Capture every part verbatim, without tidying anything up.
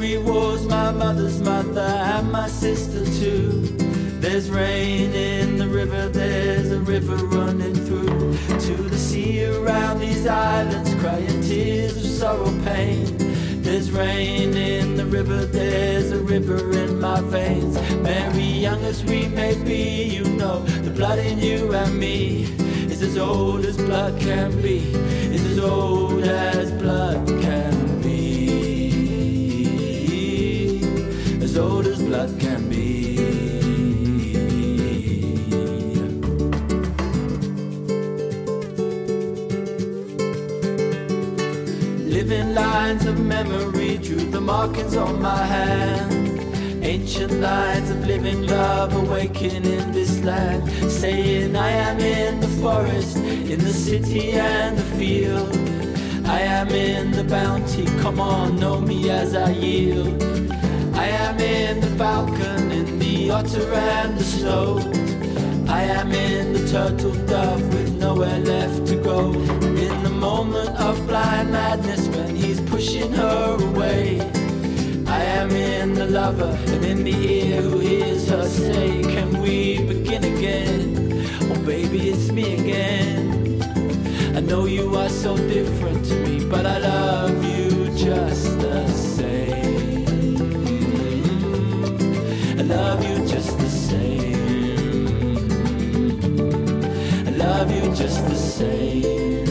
Mary was my mother's mother and my sister too. There's rain in the river, there's a river running through to the sea around these islands, crying tears of sorrow, pain. There's rain in the river, there's a river in my veins. Mary, young as we may be, you know the blood in you and me is as old as blood can be, is as old as blood can be, as old as blood can be. Living lines of memory drew the markings on my hand. Ancient lines of living love awaken in this land, saying I am in the forest, in the city and the field. I am in the bounty, come on, know me as I yield. I am in the falcon, in the otter and the sloat. I am in the turtle dove with nowhere left to go. In the moment of blind madness when he's pushing her away, I am in the lover and in the ear who hears her say, can we begin again? Oh baby, it's me again. I know you are so different to me, but I love you just the same. I love you just the same. I love you just the same.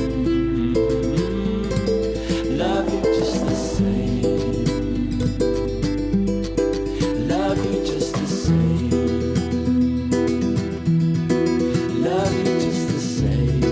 Love you just the same. Love you just the same. Love you just the same.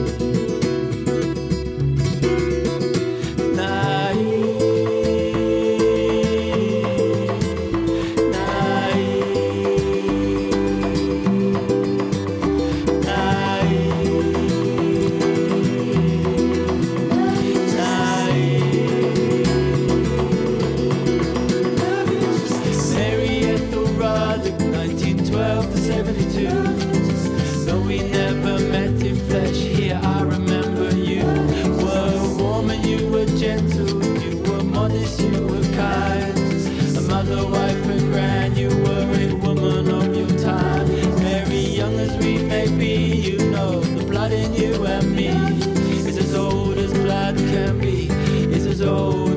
Though we never met in flesh, here I remember you were warm and you were gentle, you were modest, you were kind. A mother, wife and grand, you were a woman of your time. Very young as we may be, you know the blood in you and me is as old as blood can be, is as old